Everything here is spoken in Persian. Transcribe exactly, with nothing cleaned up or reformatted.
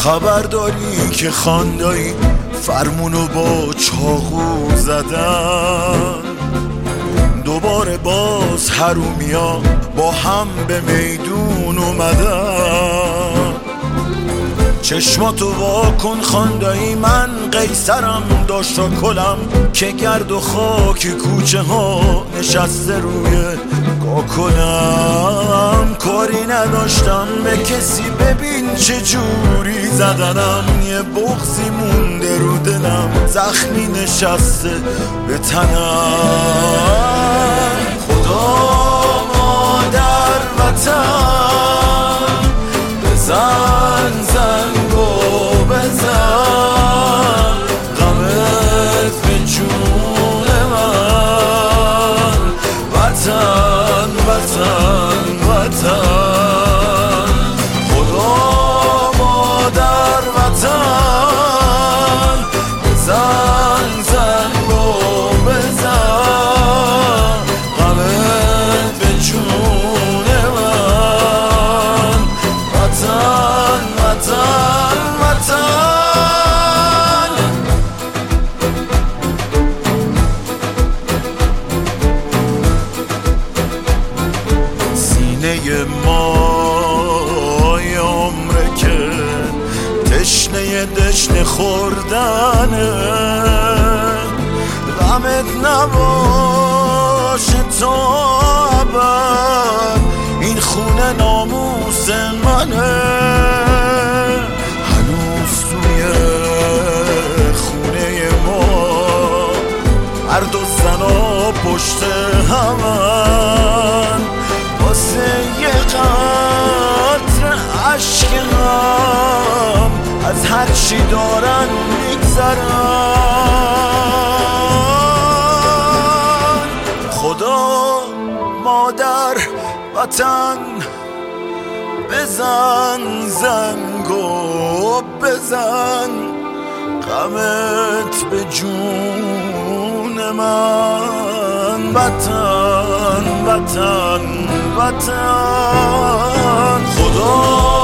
خبرداری که خاندایی فرمونو با چاقو زدن، دوباره باز حرومیا با هم به میدون اومدن. چشماتو واکن خاندایی، من قیصرم داشتا کلم که گرد و خاک کوچه ها نشسته روی گاکلم. کاری نداشتم به کسی، ببین چه جوری زدنم، یه بغضی مونده رو دلم، زخمی نشسته به تنم. خدا مادر وطن بزن زنگو بزن، غمت به جون من، وطن وطن وطن. خدا مادر وطن بزن زنگو بزن، غمت به جون من، وطن وطن وطن. سینه ما یه عمره که تشنه دشنه خوردنه، غمت نباشه تا ابد، این خونه ناموس منه. هنوز توی خونه ما هر دو زنا پشت همن، واسه یه قطره عشق هم از هر چی دارن میگذرن. خدا مادر وطن بزن زنگو بزن، غمت به جون من، وطن وطن وطن. خدا